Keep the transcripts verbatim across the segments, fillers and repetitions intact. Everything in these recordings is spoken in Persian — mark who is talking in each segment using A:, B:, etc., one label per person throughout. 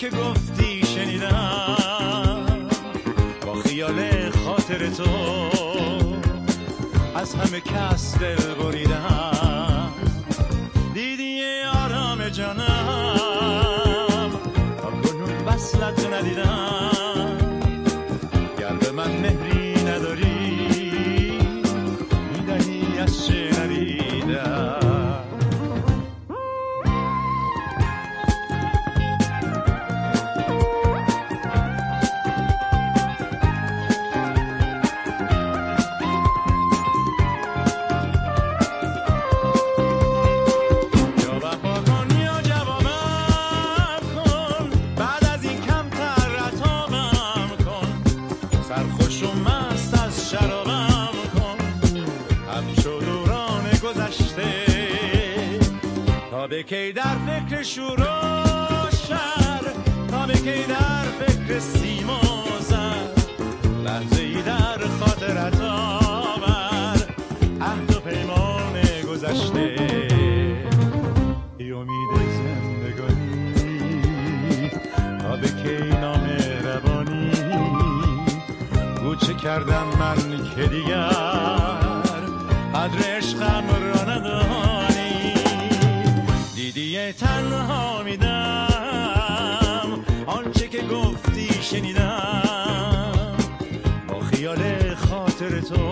A: که گفتی شنیدم، با خیال خاطر تو از همه کس دل بریدم. دیدی آرام جانم، تا کنون وصلت ندیدم. گر به من مهری نداری، میدهی از چه ندیدم. به کی در فکر شور و شر، تا به کی در فکر سیم و زر. لحظه ای در خاطرت آور، عهد و پیمان گذشته. ای امید زندگانی، تا به کی نامهربانی. گو چه کردم من که دیگر قدر عشقم را ندانی. دیدی تنها میدم، آنچه که گفتی شنیدم. با خیال خاطر تو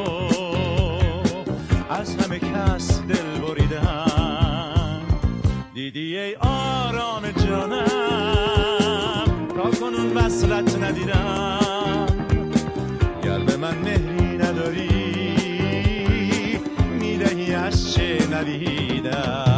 A: از همه کس دل بریدم. دیدی ای آرام جانم، تا کنون وصلت ندیدم. گر به من مهری نداری، میدهی از چه ندیدم.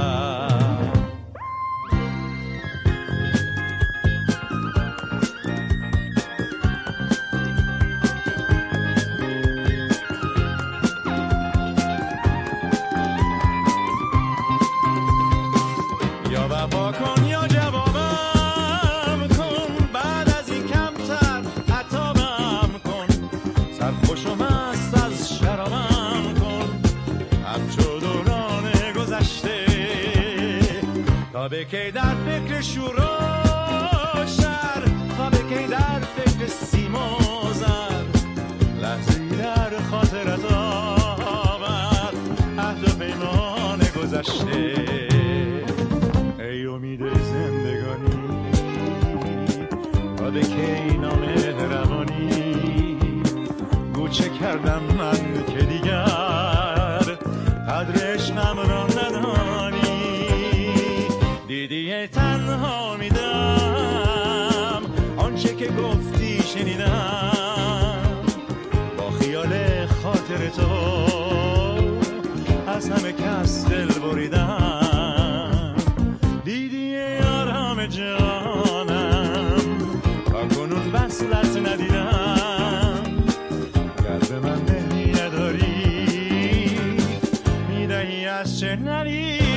A: وفا کن یا جوابم کن، بعد از این کمتر عتابم کن. سرخوش و مست از شرابم کن، همچو دوران گذشته. تا به کی در فکر شور و شر، تا به کی در فکر سیم و زر. لحظه‌ای در خاطرت آور، عهد و پیمان گذشته. ای امید زندگانی، تا به کی نامهربانی. گو چه کردم من که دیگر قدر عشقم را ندانی. دیدی تنها میدم، آنچه که گفتی شنیدم. با خیال خاطر تو از همه کس دل بریدم. دیدی آرام جانم، تا کنون وصلت ندیدم. گر به من مهری نداری، میدهی از چه ندیدم.